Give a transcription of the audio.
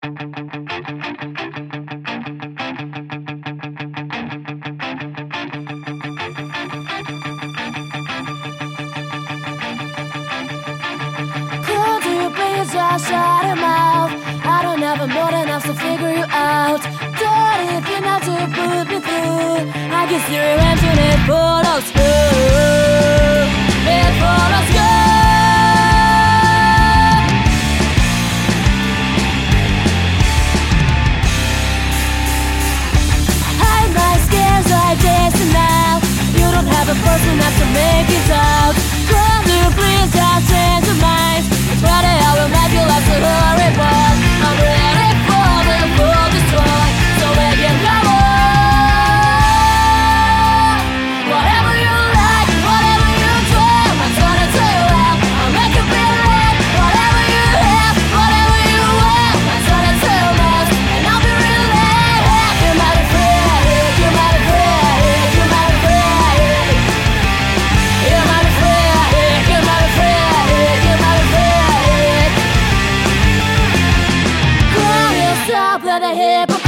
Could you please just shut your mouth? I don't have more than enough to figure you out. Don't if you're not to put me through. I can see your internet photos good. It photos good. Hide my scares like this and now. You don't have a person enough to make it out. Could you please just change your mind? It's ready, I will make you last so horrible. I'm ready for the full destroy. So make it come on. Whatever you like, whatever you dream, I'm gonna tell you out. I'll make you feel right. Whatever you have, whatever you want, I'm gonna tell you most. And I'll be real live. You might be free, you might be free, you might be free. You might be free, you might be free, you might be free. Call yourself with a hip